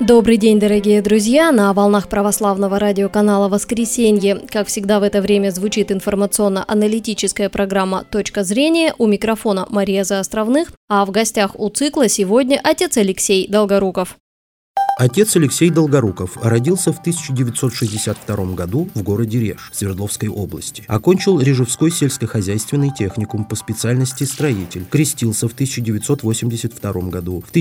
Добрый день, дорогие друзья! На волнах православного радиоканала «Воскресенье». Как всегда в это время звучит информационно-аналитическая программа «Точка зрения». У микрофона Мария Заостровных, а в гостях у цикла сегодня отец Алексей Долгоруков. Отец Алексей Долгоруков родился в 1962 году в городе Реж Свердловской области. Окончил Режевской сельскохозяйственный техникум по специальности строитель. Крестился в 1982 году. В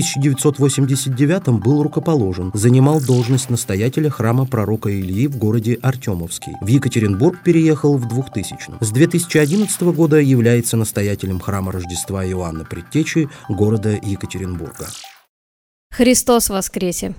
1989 был рукоположен. Занимал должность настоятеля храма пророка Ильи в городе Артемовский. В Екатеринбург переехал в 2000-м. С 2011 года является настоятелем храма Рождества Иоанна Предтечи города Екатеринбурга. Христос воскресе!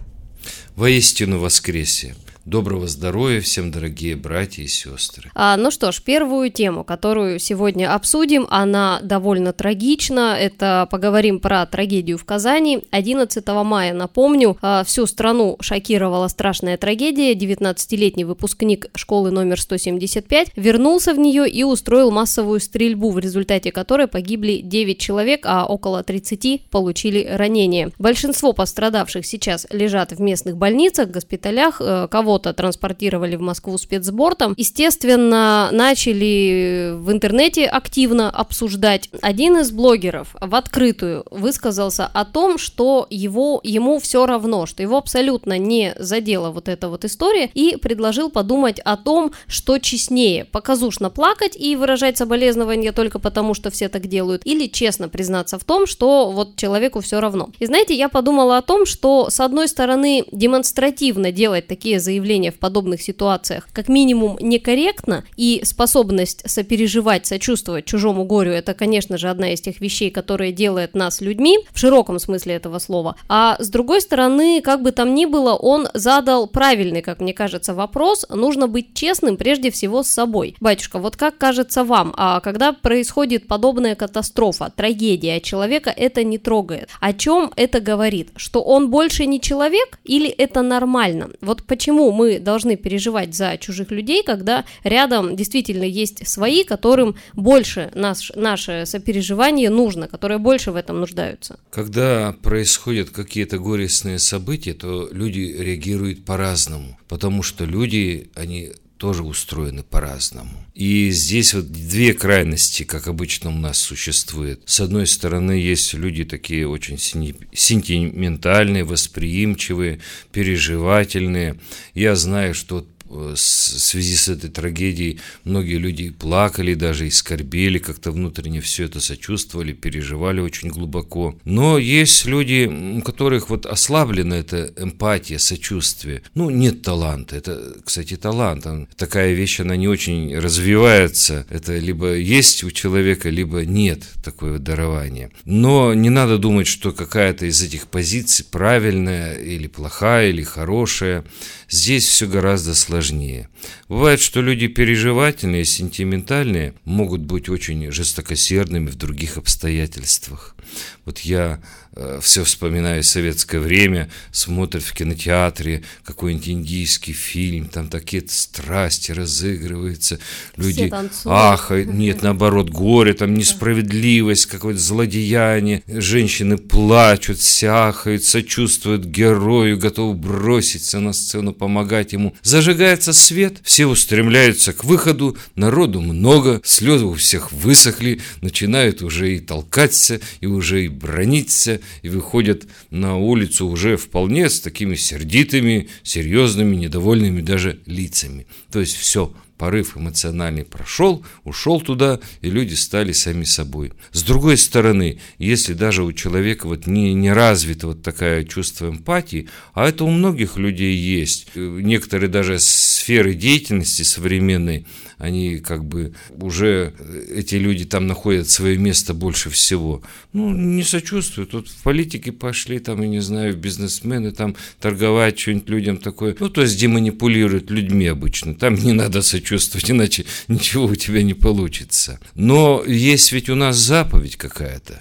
Воистину воскресе! Доброго здоровья всем, дорогие братья и сестры. Ну что ж, первую тему, которую сегодня обсудим, она довольно трагична. Это поговорим про трагедию в Казани. 11 мая, напомню, всю страну шокировала страшная трагедия. 19-летний выпускник школы номер 175 вернулся в нее и устроил массовую стрельбу, в результате которой погибли 9 человек, а около 30 получили ранения. Большинство пострадавших сейчас лежат в местных больницах, госпиталях, кого-то транспортировали в Москву спецбортом. Естественно, начали в интернете активно обсуждать. Один из блогеров в открытую высказался о том, что ему все равно, что его абсолютно не задела вот эта вот история, и предложил подумать о том, что честнее: показушно плакать и выражать соболезнования только потому, что все так делают, или честно признаться в том, что вот человеку все равно. И знаете, я подумала о том, что с одной стороны демонстративно делать такие заявления в подобных ситуациях как минимум некорректно, и способность сопереживать, сочувствовать чужому горю — это, конечно же, одна из тех вещей, которые делает нас людьми, в широком смысле этого слова. А с другой стороны, как бы там ни было, он задал правильный, как мне кажется, вопрос. Нужно быть честным прежде всего с собой. Батюшка, вот как кажется вам, когда происходит подобная катастрофа, трагедия, человека это не трогает, о чем это говорит? Что он больше не человек или это нормально? Вот почему мы должны переживать за чужих людей, когда рядом действительно есть свои, которым больше наше сопереживание нужно, которые больше в этом нуждаются? Когда происходят какие-то горестные события, то люди реагируют по-разному, потому что люди, они тоже устроены по-разному. И здесь вот две крайности, как обычно у нас существует. С одной стороны, есть люди такие очень сентиментальные, восприимчивые, переживательные. Я знаю, что в связи с этой трагедией многие люди плакали, даже и скорбели, как-то внутренне все это сочувствовали, переживали очень глубоко. Но есть люди, у которых вот ослаблена эта эмпатия, сочувствие. Нет таланта. Это, кстати, талант. Такая вещь, она не очень развивается. Это либо есть у человека, либо нет такое дарование. Но не надо думать, что какая-то из этих позиций правильная или плохая, или хорошая. Здесь все гораздо сложнее. Бывает, что люди переживательные, сентиментальные могут быть очень жестокосердными в других обстоятельствах. Вот я все вспоминаю советское время, смотрят в кинотеатре какой-нибудь индийский фильм, там такие страсти разыгрываются, люди ахают, нет, наоборот, горе, там несправедливость, какое-то злодеяние, женщины плачут, ахают, сочувствуют герою, готовы броситься на сцену, помогать ему. Зажигается свет, все устремляются к выходу, народу много, слезы у всех высохли, начинают уже и толкаться, и уже и браниться, и выходят на улицу уже вполне с такими сердитыми, серьезными, недовольными даже лицами. То есть все, порыв эмоциональный прошел, ушел туда, и люди стали сами собой. С другой стороны, если даже у человека вот не развито вот такое чувство эмпатии, а это у многих людей есть, некоторые даже сферы деятельности современной, они как бы уже, эти люди там находят свое место больше всего. Не сочувствуют. Вот в политике пошли, там, я не знаю, бизнесмены, там, торговать что-нибудь людям такое. То есть, где манипулируют людьми обычно. Там не надо сочувствовать, иначе ничего у тебя не получится. Но есть ведь у нас заповедь какая-то.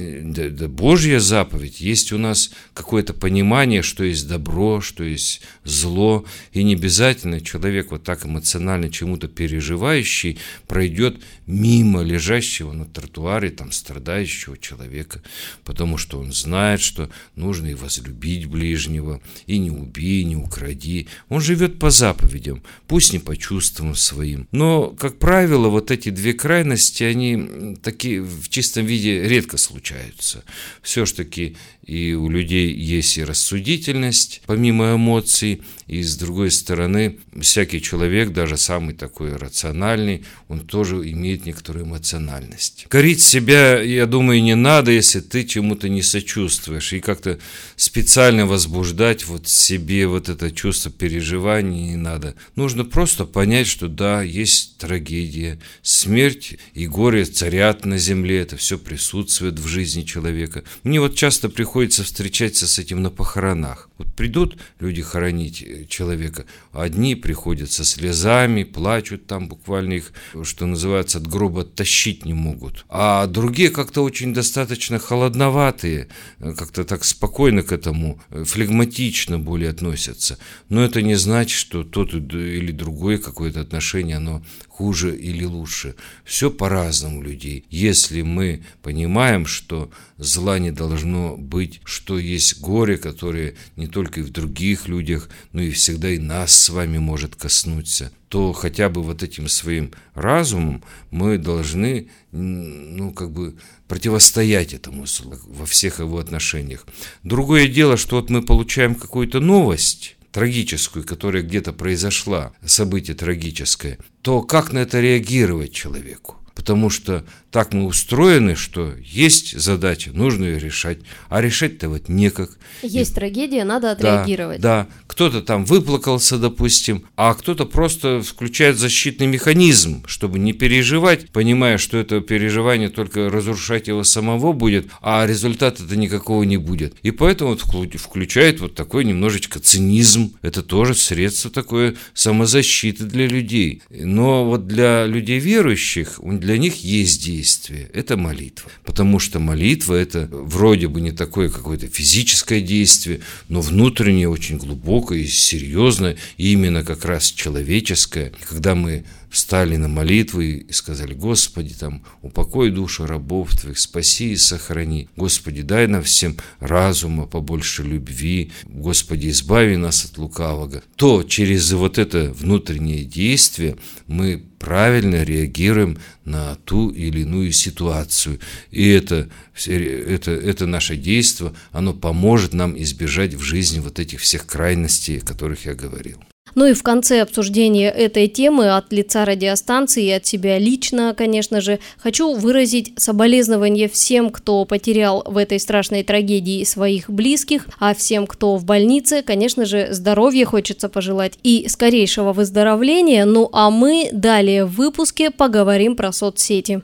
Да, Божья заповедь. Есть у нас какое-то понимание, что есть добро, что есть зло. И не обязательно человек вот так эмоционально чему-то переживающий пройдет мимо лежащего на тротуаре там страдающего человека, потому что он знает, что нужно и возлюбить ближнего, и не убей, не укради. Он живет по заповедям, пусть не по чувствам своим. Но, как правило, вот эти две крайности, они такие в чистом виде редко случаются. Все-таки и у людей есть и рассудительность, помимо эмоций, и с другой стороны, всякий человек, даже самый такой рациональный, он тоже имеет некоторую эмоциональность. Корить себя, я думаю, не надо, если ты чему-то не сочувствуешь, и как-то специально возбуждать вот в себе вот это чувство переживаний не надо. Нужно просто понять, что да, есть трагедия, смерть и горе царят на земле, это все присутствует в жизни человека. Мне вот часто приходится встречаться с этим на похоронах. Вот придут люди хоронить человека, одни приходят со слезами, плачут там, буквально их, что называется, от гроба тащить не могут. А другие как-то очень достаточно холодноватые, как-то так спокойно к этому, флегматично более относятся. Но это не значит, что тот или другое какое-то отношение, оно хуже или лучше. Все по-разному у людей. Если мы понимаем, что зла не должно быть, что есть горе, которое не только и в других людях, но и всегда и нас с вами может коснуться, то хотя бы вот этим своим разумом мы должны, противостоять этому злу во всех его отношениях. Другое дело, что вот мы получаем какую-то новость трагическую, которая где-то произошла, событие трагическое, то как на это реагировать человеку? Потому что так мы устроены, что есть задача, нужно ее решать, а решать-то вот некак. Есть трагедия, надо отреагировать. Да, кто-то там выплакался, допустим, а кто-то просто включает защитный механизм, чтобы не переживать, понимая, что это переживание только разрушать его самого будет, а результата-то никакого не будет. И поэтому включает вот такой немножечко цинизм. Это тоже средство такое самозащиты для людей. Но вот для людей верующих, для них есть действие. Это молитва. Потому что молитва – это вроде бы не такое какое-то физическое действие, но внутреннее, очень глубокое и серьезное, и именно как раз человеческое. Когда мы встали на молитву и сказали: Господи, там, упокой душу рабов Твоих, спаси и сохрани. Господи, дай нам всем разума, побольше любви. Господи, избави нас от лукавого. То через вот это внутреннее действие мы правильно реагируем на ту или иную ситуацию. И это наше действие, оно поможет нам избежать в жизни вот этих всех крайностей, о которых я говорил. Ну и в конце обсуждения этой темы от лица радиостанции и от себя лично, конечно же, хочу выразить соболезнования всем, кто потерял в этой страшной трагедии своих близких, а всем, кто в больнице, конечно же, здоровья хочется пожелать и скорейшего выздоровления. Ну а мы далее в выпуске поговорим про соцсети.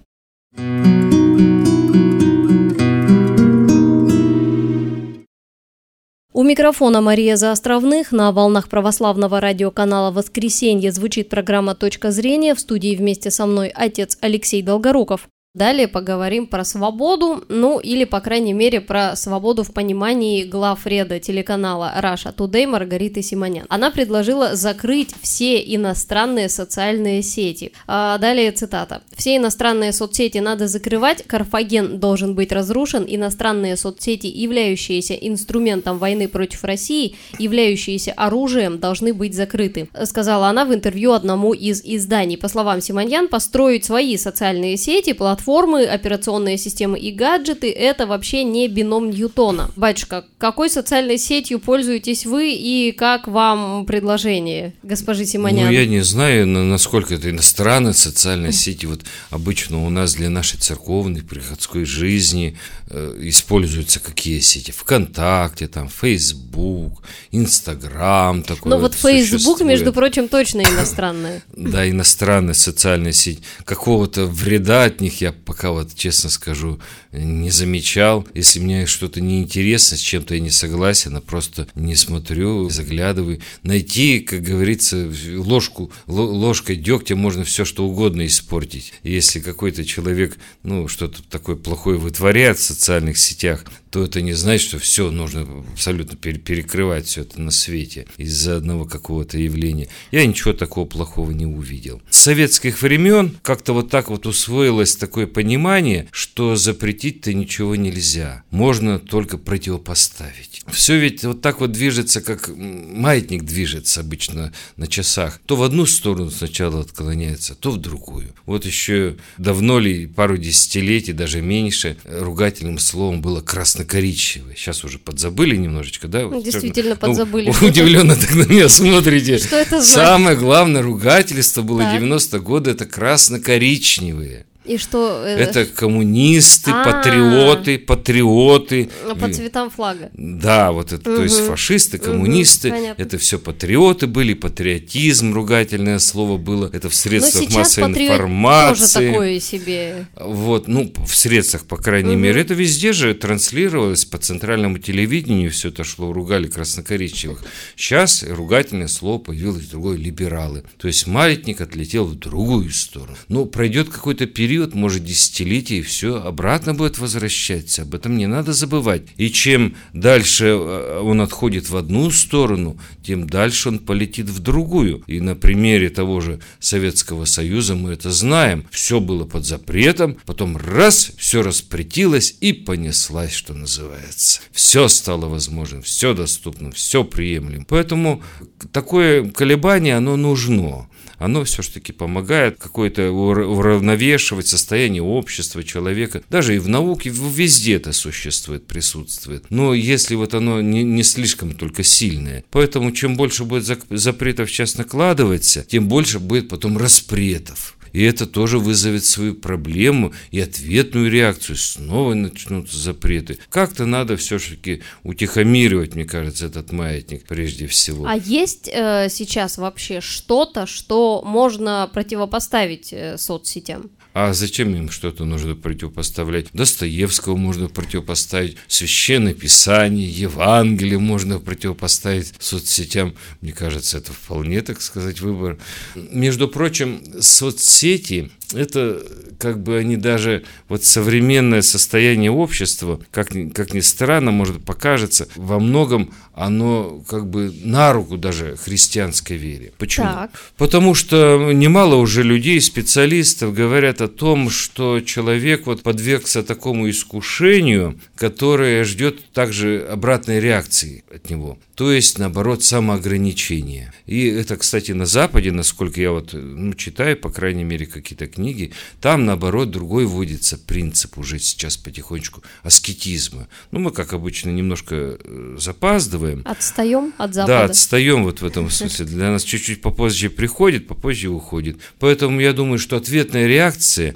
У микрофона Мария Заостровных. На волнах православного радиоканала «Воскресенье» звучит программа «Точка зрения». В студии вместе со мной отец Алексей Долгоруков. Далее поговорим про свободу, или, по крайней мере, про свободу в понимании главреда телеканала Russia Today Маргариты Симонян. Она предложила закрыть все иностранные социальные сети. Далее цитата. «Все иностранные соцсети надо закрывать, Карфаген должен быть разрушен, иностранные соцсети, являющиеся инструментом войны против России, являющиеся оружием, должны быть закрыты», сказала она в интервью одному из изданий. По словам Симонян, построить свои социальные сети, платформы, операционные системы и гаджеты – это вообще не бином Ньютона. Батюшка, какой социальной сетью пользуетесь вы и как вам предложение, госпожи Симонян? Я не знаю, насколько это иностранная социальная сеть. Вот обычно у нас для нашей церковной, приходской жизни используются какие сети? ВКонтакте, там, Facebook, Инстаграм. Но вот Facebook, между прочим, точно иностранная. Да, иностранная социальная сеть. Какого-то вреда от них я пока, вот честно скажу, не замечал. Если мне что-то неинтересно, с чем-то я не согласен, я просто не смотрю, заглядываю. Найти, как говорится, ложкой дегтя можно все что угодно испортить. Если какой-то человек, что-то такое плохое вытворяет в социальных сетях, то это не значит, что все нужно абсолютно перекрывать все это на свете из-за одного какого-то явления. Я ничего такого плохого не увидел. С советских времен как-то вот так вот усвоилось такое понимание, что запретить-то ничего нельзя. Можно только противопоставить. Все ведь вот так вот движется, как маятник движется обычно на часах. То в одну сторону сначала отклоняется, то в другую. Вот еще давно ли, пару десятилетий, даже меньше, ругательным словом было красно-коричневый. Сейчас уже подзабыли немножечко, да? Действительно подзабыли. Удивленно так на меня смотрите. Что это значит? Самое главное ругательство было 90-е годы, это красно-коричневые. И что? Это коммунисты, патриоты. По цветам флага. Да, вот это, то есть фашисты, коммунисты, это все патриоты были, патриотизм, ругательное слово было, это в средствах массовой информации. Тоже такое себе. Вот, ну, в средствах, по крайней мере, это везде же транслировалось по центральному телевидению, все это шло, ругали красно-коричневых. Сейчас ругательное слово появилось другое, либералы. То есть маятник отлетел в другую сторону. Но пройдет какой-то период, может, десятилетие, и все обратно будет возвращаться. Об этом не надо забывать. И чем дальше он отходит в одну сторону, тем дальше он полетит в другую. И на примере того же Советского Союза мы это знаем. Все было под запретом, потом раз, все распретилось и понеслась, что называется. Все стало возможным, все доступно, все приемлемо. Поэтому такое колебание, оно нужно. Оно все-таки помогает какое-то уравновешивать состояние общества, человека. Даже и в науке везде это существует, присутствует. Но если вот оно не слишком только сильное. Поэтому чем больше будет запретов сейчас накладываться, тем больше будет потом распретов. И это тоже вызовет свою проблему и ответную реакцию. Снова начнутся запреты. Как-то надо все-таки утихомиривать, мне кажется, этот маятник прежде всего. А есть сейчас вообще что-то, что можно противопоставить соцсетям? А зачем им что-то нужно противопоставлять? Достоевского можно противопоставить, Священное Писание, Евангелие можно противопоставить соцсетям. Мне кажется, это вполне, так сказать, выбор. Между прочим, соцсети – это как бы они даже, вот современное состояние общества, как ни странно, может покажется, во многом оно как бы на руку даже христианской вере. Почему? Так. Потому что немало уже людей, специалистов говорят о том, что человек вот подвергся такому искушению, которое ждет также обратной реакции от него. То есть, наоборот, самоограничение. И это, кстати, на Западе, насколько я вот читаю, по крайней мере, какие-то книги, там, наоборот, другой вводится принцип уже сейчас потихонечку аскетизма. Ну, мы, как обычно, немножко запаздываем. Отстаем от Запада. Да, отстаем вот в этом смысле. Для нас чуть-чуть попозже приходит, попозже уходит. Поэтому я думаю, что ответная реакция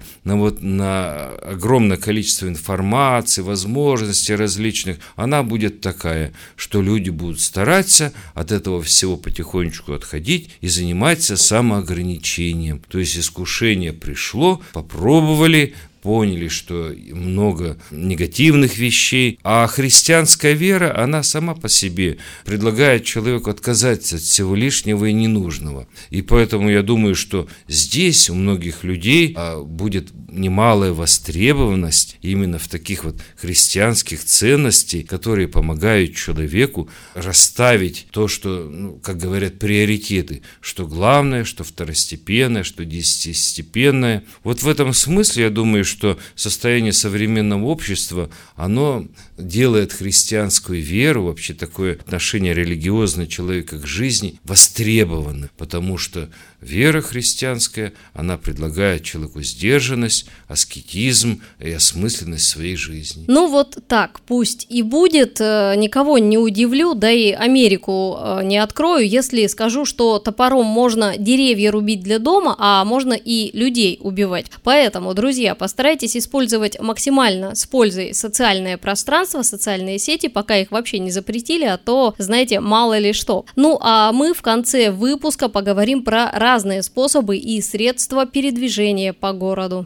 на огромное количество информации, возможностей различных, она будет такая, что люди будут стараться от этого всего потихонечку отходить и заниматься самоограничением. То есть искушение пришло, попробовали, поняли, что много негативных вещей, а христианская вера, она сама по себе предлагает человеку отказаться от всего лишнего и ненужного. И поэтому я думаю, что здесь у многих людей будет немалая востребованность именно в таких вот христианских ценностей, которые помогают человеку расставить то, что, как говорят, приоритеты, что главное, что второстепенное, что десятистепенное. Вот в этом смысле, я думаю, что состояние современного общества, оно делает христианскую веру, вообще такое отношение религиозное человека к жизни востребованным, потому что вера христианская, она предлагает человеку сдержанность, аскетизм и осмысленность своей жизни. Ну вот так, пусть и будет, никого не удивлю, да и Америку не открою, если скажу, что топором можно деревья рубить для дома, а можно и людей убивать. Поэтому, друзья, постарайтесь использовать максимально с пользой социальное пространство, социальные сети, пока их вообще не запретили, а то, знаете, мало ли что. Ну а мы в конце выпуска поговорим про разные способы и средства передвижения по городу.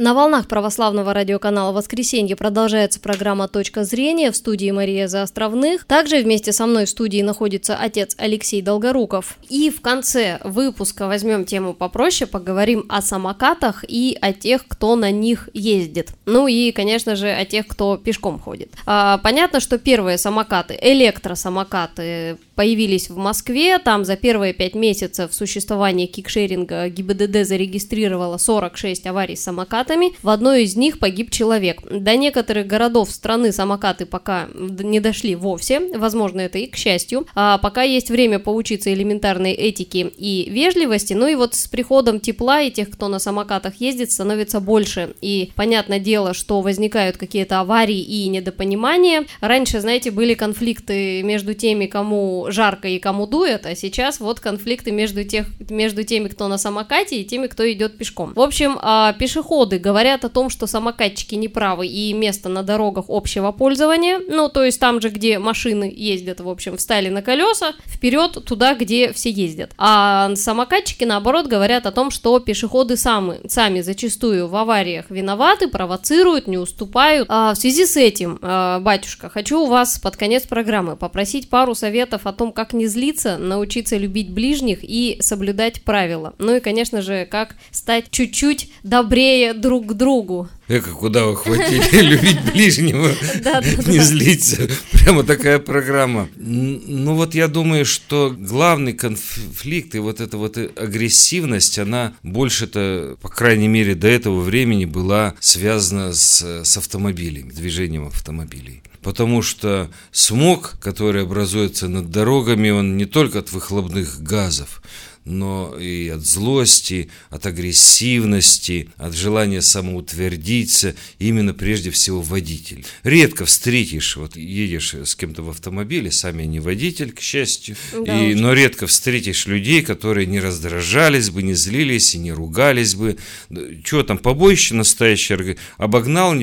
На волнах православного радиоканала «Воскресенье» продолжается программа «Точка зрения», в студии Мария Заостровных. Также вместе со мной в студии находится отец Алексей Долгоруков. И в конце выпуска возьмем тему попроще, поговорим о самокатах и о тех, кто на них ездит. Ну и, конечно же, о тех, кто пешком ходит. Понятно, что первые самокаты, электросамокаты, появились в Москве. Там за первые 5 месяцев существования кикшеринга ГИБДД зарегистрировало 46 аварий с самокатами. В одной из них погиб человек. До некоторых городов страны самокаты пока не дошли вовсе. Возможно, это и к счастью. Пока есть время поучиться элементарной этике и вежливости. Ну и вот с приходом тепла и тех, кто на самокатах ездит, становится больше. И понятное дело, что возникают какие-то аварии и недопонимания. Раньше, знаете, были конфликты между теми, кому жарко и кому дует, а сейчас вот конфликты между теми, кто на самокате, и теми, кто идет пешком. В общем, пешеходы говорят о том, что самокатчики неправы и место на дорогах общего пользования, ну, то есть там же, где машины ездят, в общем, встали на колеса, вперед туда, где все ездят. А самокатчики, наоборот, говорят о том, что пешеходы сами зачастую в авариях виноваты, провоцируют, не уступают. В связи с этим, батюшка, хочу у вас под конец программы попросить пару советов о том, как не злиться, научиться любить ближних и соблюдать правила. Ну и, конечно же, как стать чуть-чуть добрее друг к другу. Куда вы хватили любить ближнего, не злиться. Прямо такая программа. Ну вот я думаю, что главный конфликт и вот эта вот агрессивность, она больше-то, по крайней мере, до этого времени была связана с автомобилями, движением автомобилей. Потому что смог, который образуется над дорогами, он не только от выхлопных газов, но и от злости, от агрессивности, от желания самоутвердиться, именно прежде всего водитель. Редко встретишь, вот едешь с кем-то в автомобиле, сам я не водитель, к счастью, да, но редко встретишь людей, которые не раздражались бы, не злились и не ругались бы. Чего там, побоище настоящее, обогнал,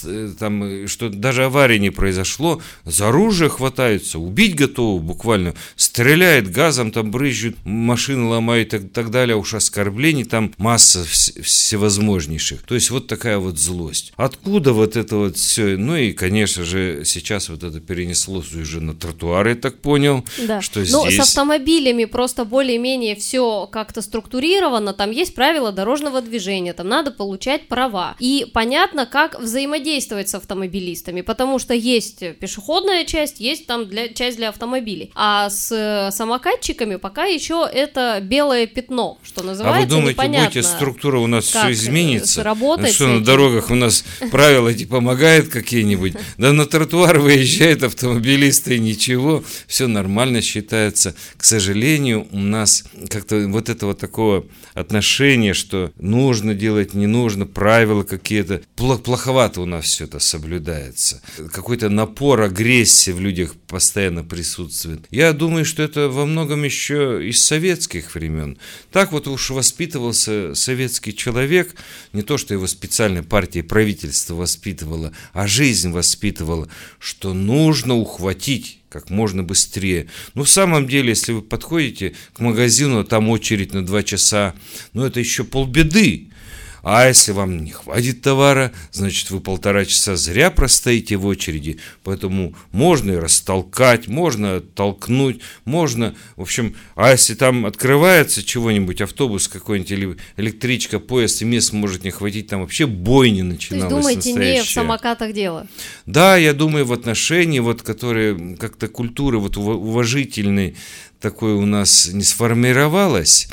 там, что даже аварии не произошло, за оружие хватаются, убить готовы буквально, стреляет газом, там брызжут, машины ломают и так далее, уж оскорблений там масса всевозможнейших. То есть вот такая вот злость. Откуда вот это вот все? Ну и, конечно же, сейчас вот это перенеслось уже на тротуары, я так понял, да. Что здесь... здесь... с автомобилями просто более-менее все как-то структурировано, там есть правила дорожного движения, там надо получать права. И понятно, как взаимодействовать с автомобилистами, потому что есть пешеходная часть, есть там часть для автомобилей. А с самокатчиками пока еще это белое пятно, что называется, непонятно. А вы думаете, будете структура у нас все изменится? Что на дорогах у нас правила эти помогают какие-нибудь? Да на тротуар выезжают автомобилисты и ничего, все нормально считается. К сожалению, у нас как-то вот этого такого отношения, что нужно делать, не нужно, правила какие-то, плоховато у нас все это соблюдается. Какой-то напор, агрессии в людях постоянно присутствует. Я думаю, что это во многом еще из советских времен. Так вот уж воспитывался советский человек, не то, что его специальная партия и правительство воспитывало, а жизнь воспитывала, что нужно ухватить как можно быстрее. Но в самом деле, если вы подходите к магазину, там очередь на 2 часа, это еще полбеды. А если вам не хватит товара, значит, вы 1,5 часа зря простоите в очереди. Поэтому можно и растолкать, можно оттолкнуть, можно, в общем, а если там открывается чего-нибудь, автобус какой-нибудь или электричка, поезд, и мест может не хватить, там вообще бойня начиналась. То есть, думаете, настоящая. не в самокатах дело? Да, я думаю, в отношении, вот, которые как-то культуры вот уважительной такой у нас не сформировалась,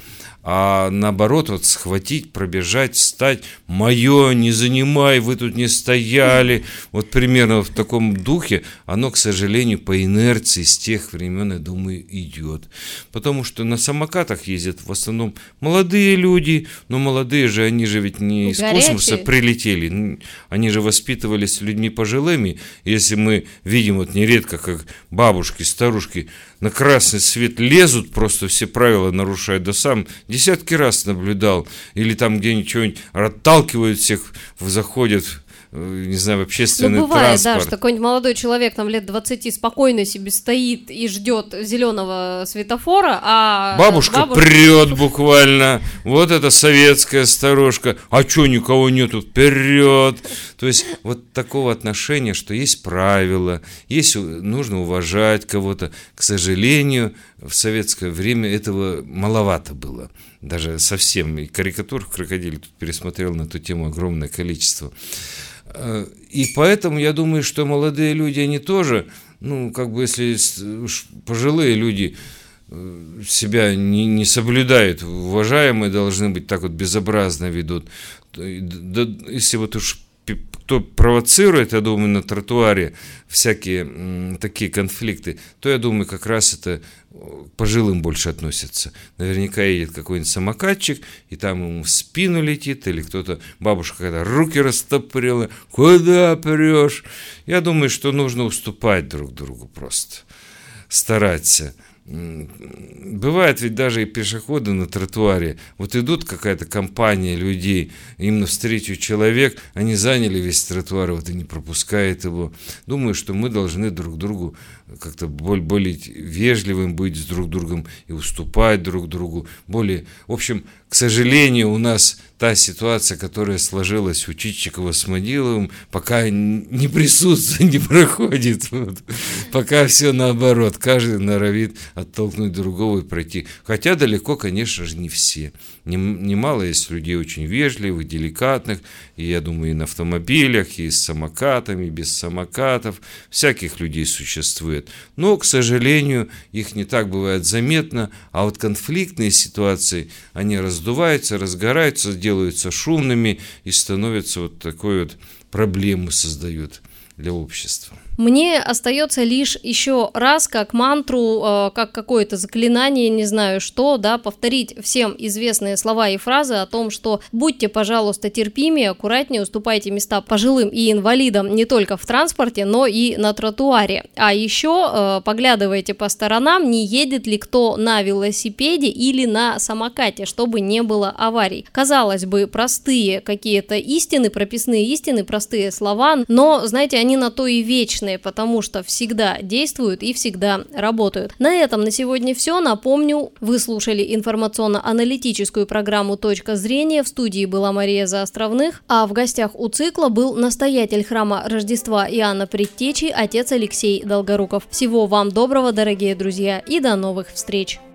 а наоборот, вот схватить, пробежать, встать, мое, не занимай, вы тут не стояли, вот примерно в таком духе, оно, к сожалению, по инерции с тех времен, я думаю, идет. Потому что на самокатах ездят в основном молодые люди, но молодые же, они же ведь не из космоса прилетели, они же воспитывались людьми пожилыми. Если мы видим вот нередко, как бабушки, старушки на красный свет лезут, просто все правила нарушают, да сам десятки раз наблюдал, или там где-нибудь отталкивают всех, заходят не знаю, в общественный бывает, транспорт. Да, что какой-нибудь молодой человек там лет 20 спокойно себе стоит и ждет зеленого светофора, а бабушка прет буквально. Вот это советская старушка. А чё, никого нету? Вперед! То есть вот такого отношения, что есть правила, нужно уважать кого-то. К сожалению, в советское время этого маловато было. Даже совсем. И карикатур в «Крокодиле» тут пересмотрел на эту тему огромное количество. И поэтому я думаю, что молодые люди, они тоже, если уж пожилые люди себя не соблюдают, уважаемые должны быть, так вот безобразно ведут. Если вот уж кто провоцирует, я думаю, на тротуаре всякие такие конфликты, то, я думаю, как раз это к пожилым больше относятся. Наверняка едет какой-нибудь самокатчик, и там ему в спину летит, или кто-то, бабушка когда руки растопырила, куда прешь? Я думаю, что нужно уступать друг другу просто, стараться. Бывает ведь даже и пешеходы на тротуаре, вот идут какая-то компания людей, им навстречу человек, они заняли весь тротуар, вот и не пропускает его. Думаю, что мы должны друг другу как-то более вежливым быть с друг другом и уступать друг другу. В общем, к сожалению, у нас та ситуация, которая сложилась у Чичикова с Маниловым, пока не присутствует, не проходит. Вот. Пока все наоборот, каждый норовит оттолкнуть другого и пройти. Хотя далеко, конечно же, не все. Немало есть людей очень вежливых, деликатных, и я думаю, и на автомобилях, и с самокатами, и без самокатов. Всяких людей существует. Но, к сожалению, их не так бывает заметно, а вот конфликтные ситуации, они раздуваются, разгораются, делаются шумными и становятся вот такой вот проблемы создают для общества. Мне остается лишь еще раз, как мантру, как какое-то заклинание, не знаю что, да, повторить всем известные слова и фразы о том, что будьте, пожалуйста, терпимее, аккуратнее, уступайте места пожилым и инвалидам не только в транспорте, но и на тротуаре. А еще поглядывайте по сторонам, не едет ли кто на велосипеде или на самокате, чтобы не было аварий. Казалось бы, простые какие-то истины, прописные истины, простые слова, но, знаете, они на то и вечны, потому что всегда действуют и всегда работают. На этом на сегодня все. Напомню, вы слушали информационно-аналитическую программу «Точка зрения». В студии была Мария Заостровных, а в гостях у цикла был настоятель храма Рождества Иоанна Предтечи, отец Алексей Долгоруков. Всего вам доброго, дорогие друзья, и до новых встреч!